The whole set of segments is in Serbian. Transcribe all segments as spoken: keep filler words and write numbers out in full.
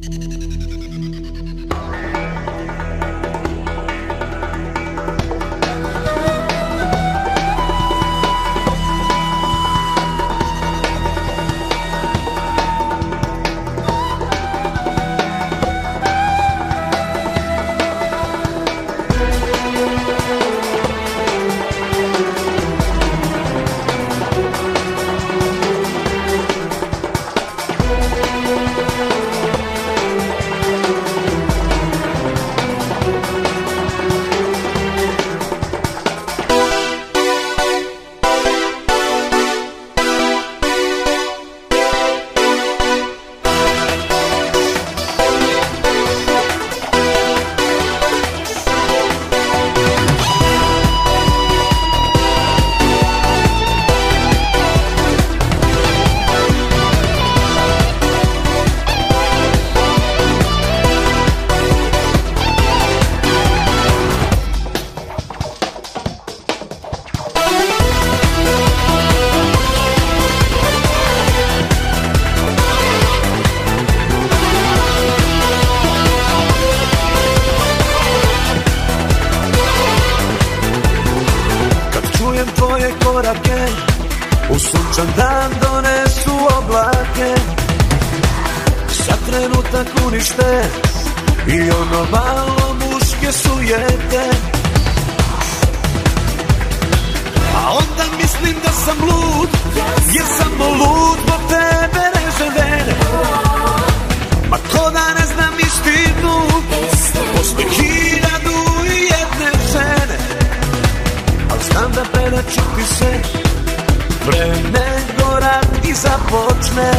U sunčan dan donesu oblake, za trenutak unište i ono malo muške sujete. A onda mislim da sam lud, jer samo lud zbog tebe reže vene. Ma ko da ne znam istinu, posle hiljadu i jedne žene. Al znam da predaću ti se pre nego rat i započne.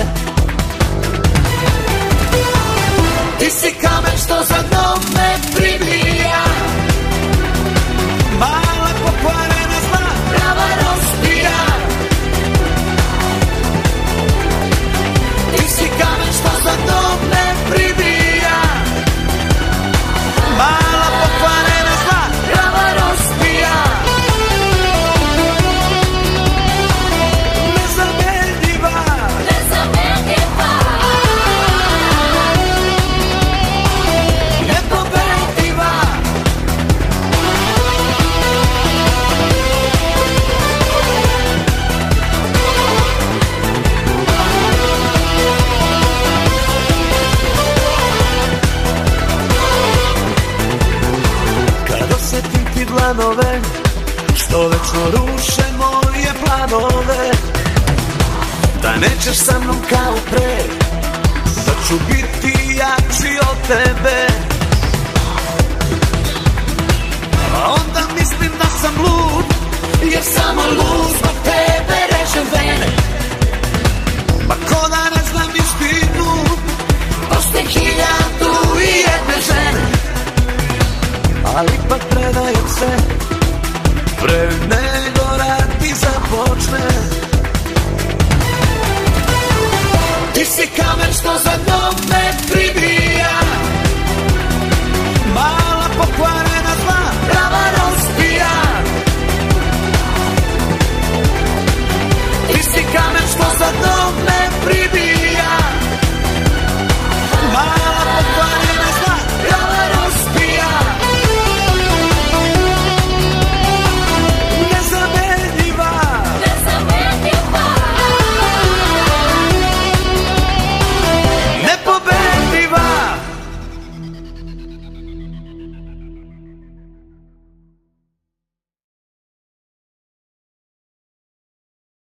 Ti si kamen što za dnom me pribija, mala pokvarena zla prava rozbija. Ti si kamen što za dnom me pribija, mala pokvarena zla prava rozbija. Dlanove, što večno ruše moje planove, da nećeš sa mnom kao pre, da ću biti jači od tebe. A onda mislim da sam lud, jer samo lud zbog tebe režem vene. Ma ko da ne znam istinu, posle hiljadu i jedne žene. Ali ipak predajem se pre nego rat i započne. Ti si kamen što za dnom